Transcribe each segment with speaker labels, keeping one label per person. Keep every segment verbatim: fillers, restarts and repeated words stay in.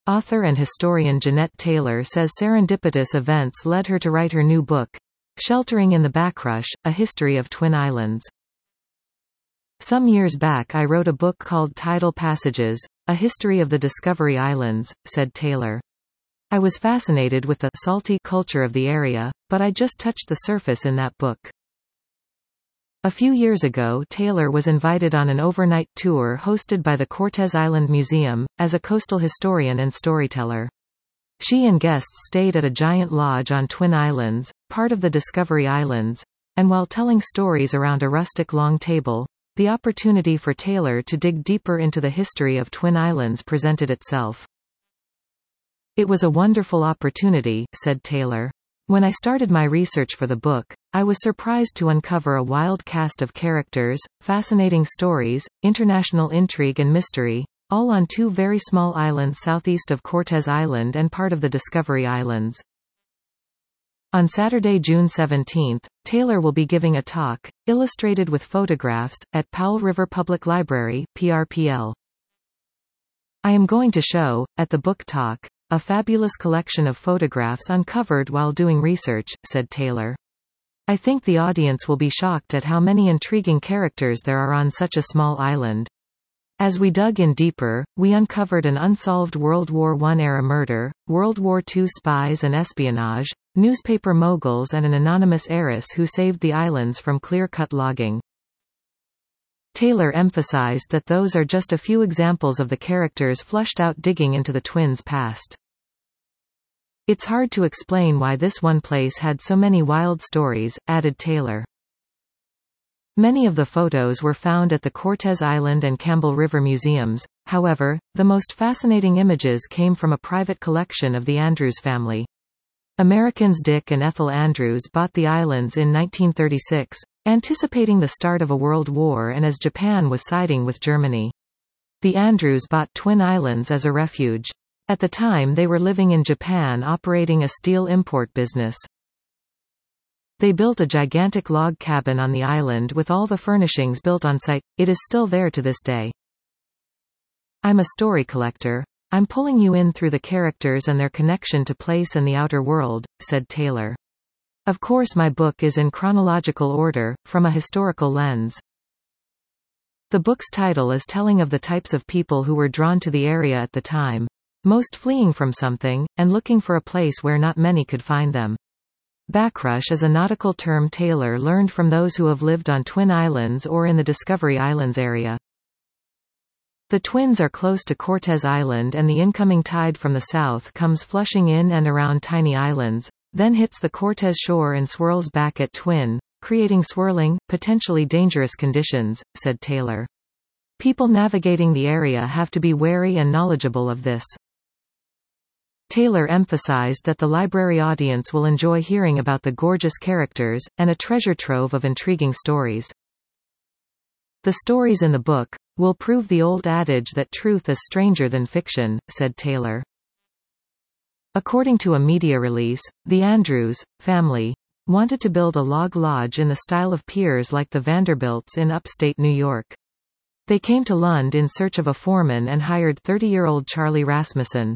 Speaker 1: Author and historian Jeanette Taylor says serendipitous events led her to write her new book, Sheltering in the Backrush, A History of Twin Islands. Some years back I wrote a book called Tidal Passages, A History of the Discovery Islands, said Taylor. I was fascinated with the salty culture of the area, but I just touched the surface in that book. A few years ago Taylor was invited on an overnight tour hosted by the Cortes Island Museum, as a coastal historian and storyteller. She and guests stayed at a giant lodge on Twin Islands, part of the Discovery Islands, and while telling stories around a rustic long table, the opportunity for Taylor to dig deeper into the history of Twin Islands presented itself. It was a wonderful opportunity, said Taylor. When I started my research for the book, I was surprised to uncover a wild cast of characters, fascinating stories, international intrigue and mystery, all on two very small islands southeast of Cortes Island and part of the Discovery Islands. On Saturday, June seventeenth, Taylor will be giving a talk, illustrated with photographs, at Powell River Public Library, P R P L. I am going to show, at the book talk, a fabulous collection of photographs uncovered while doing research, said Taylor. I think the audience will be shocked at how many intriguing characters there are on such a small island. As we dug in deeper, we uncovered an unsolved World War One era murder, World War Two spies and espionage, newspaper moguls and an anonymous heiress who saved the islands from clear-cut logging. Taylor emphasized that those are just a few examples of the characters flushed out digging into the twins' past. It's hard to explain why this one place had so many wild stories, added Taylor. Many of the photos were found at the Cortes Island and Campbell River museums, however, the most fascinating images came from a private collection of the Andrews family. Americans Dick and Ethel Andrews bought the islands in nineteen thirty-six, anticipating the start of a world war and as Japan was siding with Germany. The Andrews bought Twin Islands as a refuge. At the time they were living in Japan operating a steel import business. They built a gigantic log cabin on the island with all the furnishings built on site. It is still there to this day. I'm a story collector. I'm pulling you in through the characters and their connection to place and the outer world, said Taylor. Of course my book is in chronological order, from a historical lens. The book's title is telling of the types of people who were drawn to the area at the time, most fleeing from something, and looking for a place where not many could find them. Backrush is a nautical term Taylor learned from those who have lived on Twin Islands or in the Discovery Islands area. The Twins are close to Cortes Island and the incoming tide from the south comes flushing in and around tiny islands, then hits the Cortes shore and swirls back at Twin, creating swirling, potentially dangerous conditions, said Taylor. People navigating the area have to be wary and knowledgeable of this. Taylor emphasized that the library audience will enjoy hearing about the gorgeous characters, and a treasure trove of intriguing stories. The stories in the book will prove the old adage that truth is stranger than fiction, said Taylor. According to a media release, the Andrews family wanted to build a log lodge in the style of piers like the Vanderbilts in upstate New York. They came to Lund in search of a foreman and hired thirty-year-old Charlie Rasmussen.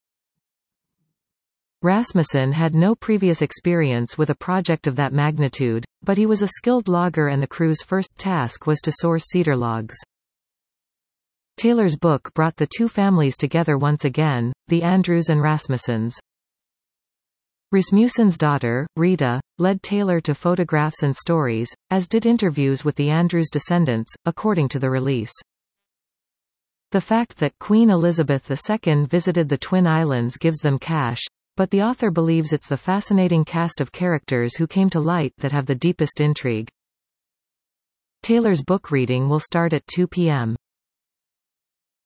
Speaker 1: Rasmussen had no previous experience with a project of that magnitude, but he was a skilled logger and the crew's first task was to source cedar logs. Taylor's book brought the two families together once again, the Andrews and Rasmussens. Rasmussen's daughter, Rita, led Taylor to photographs and stories, as did interviews with the Andrews descendants, according to the release. The fact that Queen Elizabeth the Second visited the Twin Islands gives them cash, but the author believes it's the fascinating cast of characters who came to light that have the deepest intrigue. Taylor's book reading will start at two p m